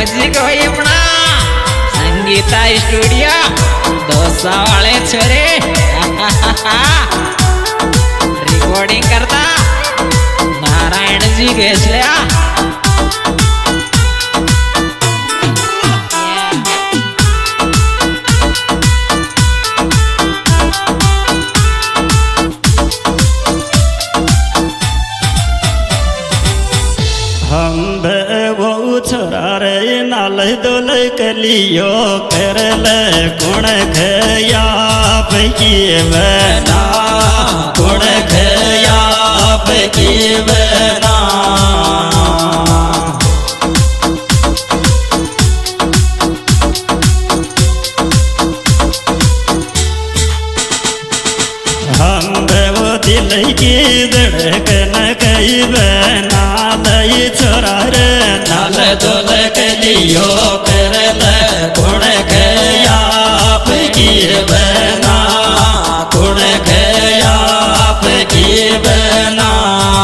Music भाई अपना Sangeeta studio dosa वाले छोरे रिकॉर्डिंग करता नारायण जी घेसल्या। हम वो छोरा रे नाल दोल कलियो करल गुण खया बना गुण खया बना हम वो दिल की धड़कन कई बना छोरा रे नाल दोल कलियो करल गुण खया बना गुण खया बना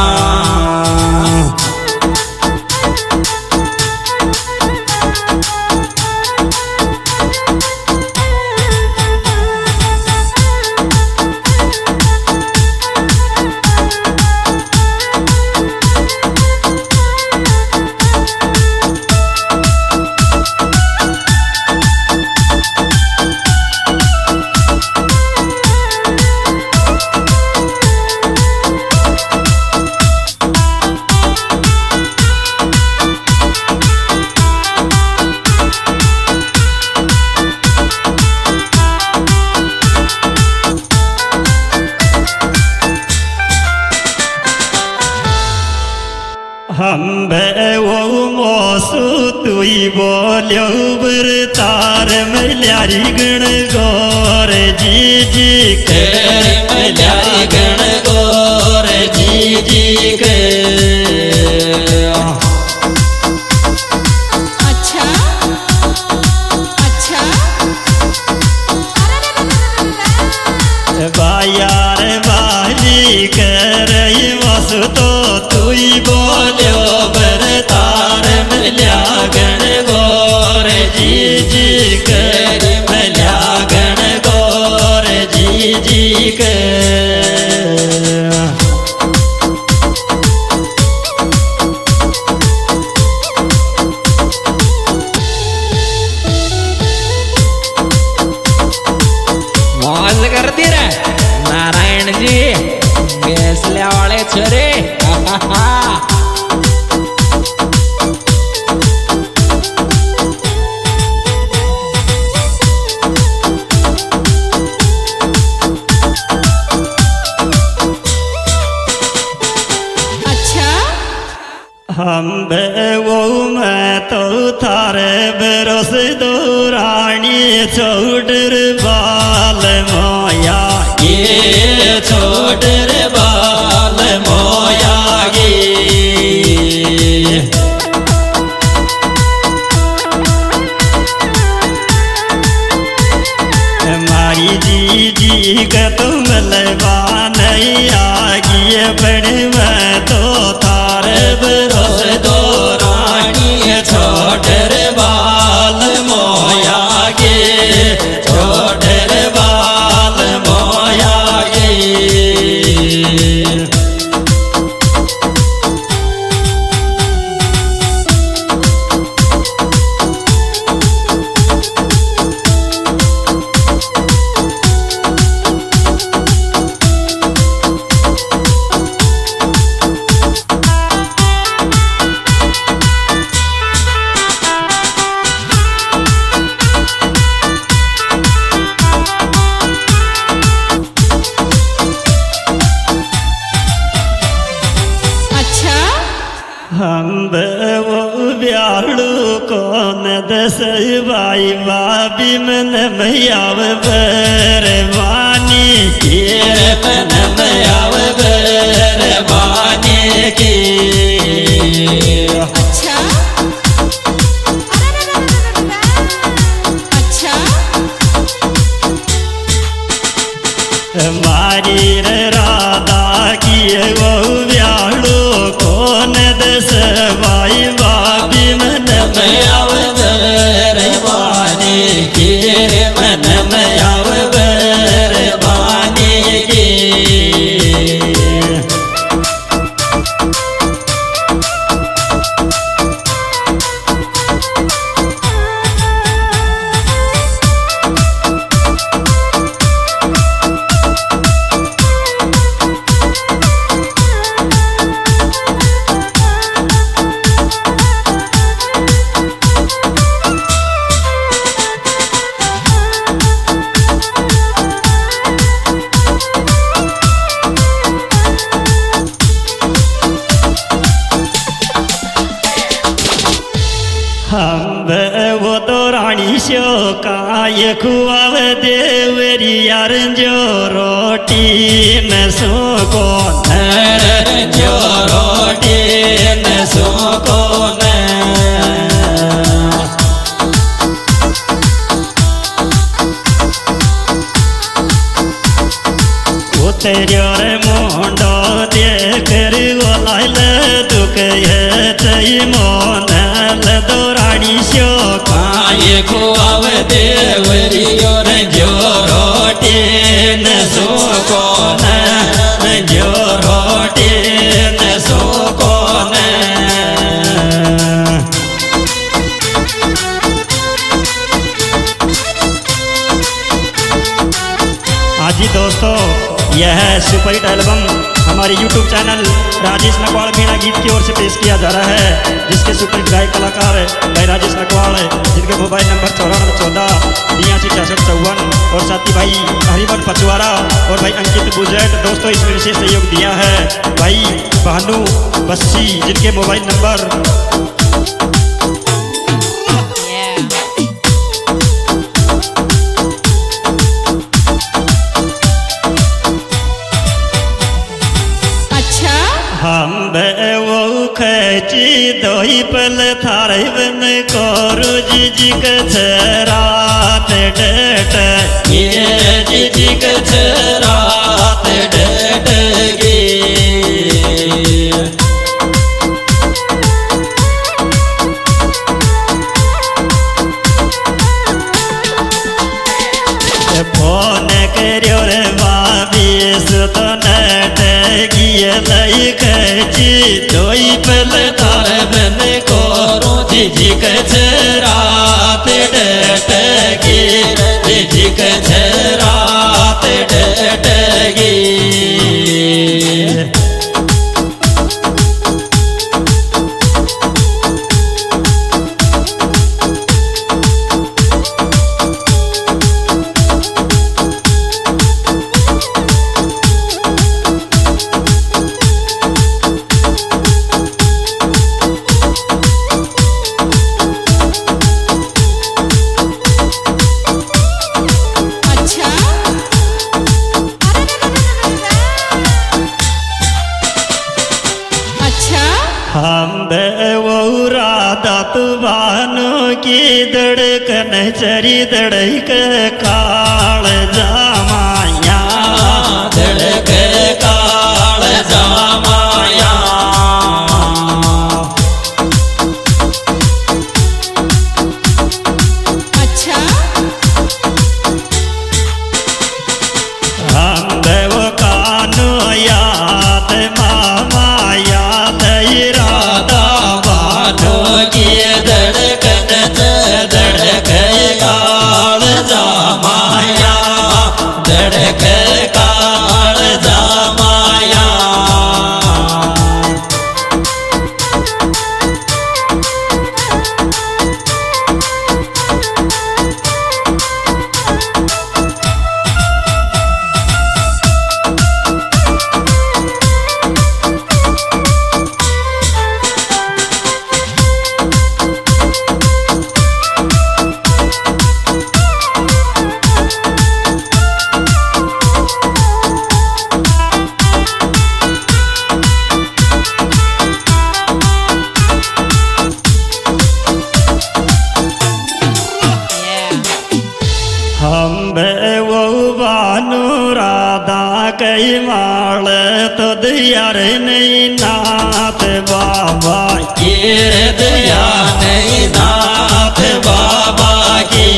हम वो मोसू तुई बोलो तार मल्यारी गण गौर जी जी के मल्यारी गण गौर जी जी के। अच्छा अच्छा बायार बाली कर वसु तो तुई बोलो तार मल्या गण गौर जी जी कर मल्या गण गौर जी जी कर। मौज करती रे नारायण जी घेसल्या वाले छोरे। हम वो मैं तो थारे बरस दो रानी छोटर बाल मोया ये छोटर बाल मोया गे। मारी जी जी का तुम लवा नहीं आगी बड़ मैं तो थारे बरस दो रानी छोटर बाल मोया गे छोटर बाल मोया गे। हम वो ब्याड़ू कौन दस भाई बाबी मन मैयाव बरवानी ये मन मैयाव बरवानी की। अच्छा अच्छा मारी राधा की वो ब्याड़ू कौन दस भाई बाबी मन मैयाव दौराड़ी शो काय खुआव देवरी यार जो रोटी न सुको जो रोटी न सुको उतरियो रे मोंडो देकर गोलाइल दुख है तई मोन दौराड़ी शो काय खुआव देवरियो रे जो रोटी न सुको जो रोटी न सुको जी दोस्तों, यह सुपरहिट एल्बम हमारे YouTube चैनल राजेश नकवाल मीणा गीत की ओर से पेश किया जा रहा है, जिसके सुपरहिट गायक कलाकार भाई राजेश नकवाल, जिनके मोबाइल नंबर 9414 82 63 54 और साथी भाई हरिवन पचवारा और भाई अंकित बुजेट। दोस्तों, इसमें विशेष सहयोग दिया है भाई भानु बस्सी, जिनके मोबाइल नंबर हम वो खची दोई पल थारे बन कोरु जी रात डेट ये जी रात डेट गे फोन करो रे बाबी सुत नट गिए लई खची दोई पल तार बन कोरो जी रात डेट गे जी रात डेट गे हम वो राधा तूफानो की धड़कन चरी धड़क काल जामाया धड़क काल जामाया अच्छा हम वो कानो याद मामा याद राधा बानो की धड़कन धड़क काल जामाया धड़क काल जामाया हम वो बानु राधा कई माल तो दियार नहीं नाथ बाबा ये दया नहीं नाथ बाबा की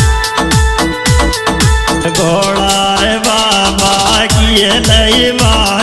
घोड़ा बाबा की लई